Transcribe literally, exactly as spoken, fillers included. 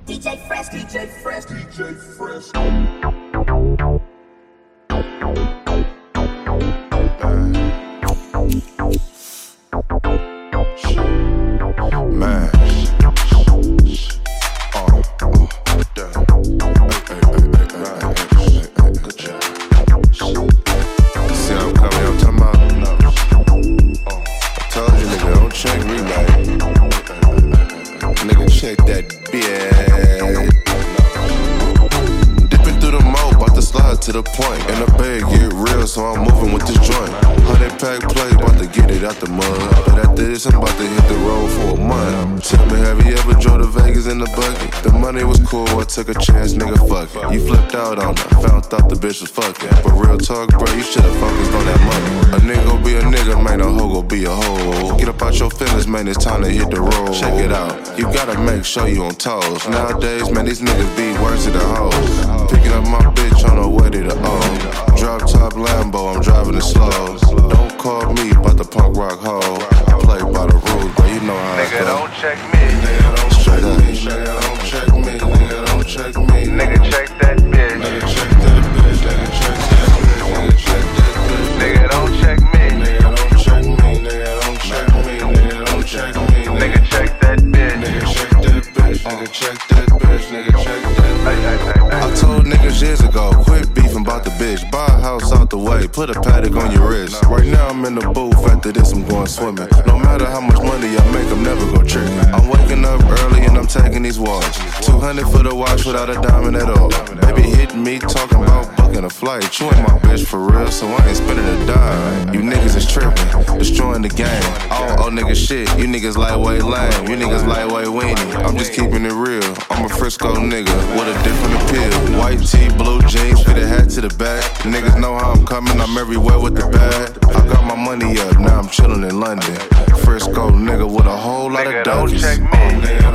D J Fresh, D J Fresh, D J Fresh. Man. Oh, oh, damn. Hey, hey, hey, hey, hey, hey, hey, good job. See how I'm coming, I'm talking about. Oh, I told you, nigga, don't check me, man. Nigga, check that bitch. Dipping through the mo, bout to slide to the point. And the bag get real, so I'm moving with this joint. Hundred pack play, bout to get it out the mud. But after this, I'm about to hit the road for a month. Tell me, have you ever drove to Vegas in the buggy? The money was cool, I took a chance, nigga, fuck it. You flipped out on her, found out the bitch was fucking. But real talk, bro, you should've focused on that money. A nigga gon' be a nigga, man, a hoe gon' be a hoe. Get up out your feelings, man, it's time to hit the road. Check it out, you gotta make sure you on toes. Nowadays, man, these niggas be worse than the hoes. Picking up my bitch on the way to the O. Drop top Lambo, I'm driving it slow. Don't call me about the punk rock hoe. I play by the rules, but you know how I Nigga, don't check me. Nigga, don't check me. Nigga, don't check me. Nigga, don't check me. Nigga, check that bitch. Nigga, check that bitch. Nigga, check that bitch. Nigga, check that bitch. Nigga, don't check me. Nigga, don't check me. Nigga, don't check me. Nigga, don't check me. Nigga, check that bitch. Nigga, check that bitch. Nigga, check that bitch. Nigga, check that bitch. I told niggas years ago, quit beefing about the bitch. Buy a house out the way, put a paddock on your wrist. Right now I'm in the booth, after this I'm going swimming. No matter how much money I make, I'm never go tricking. I'm waking up early and I'm taking these walks. two hundred for the watch without a diamond at all. Baby hitting me, talking about booking a flight. You ain't my bitch for real, so I ain't spending a dime. You niggas is tripping, destroying the game. All old niggas shit, you niggas lightweight lame. You niggas lightweight weenie, I'm just keeping it real. I'm a Frisco nigga with a different appeal. White tee, blue jeans, fit a hat to the back. Niggas know how I'm coming, I'm everywhere with the bag. I got my money up, now I'm chillin' in London. Frisco nigga with a whole lot Nigga, of don't Dutchies. check me.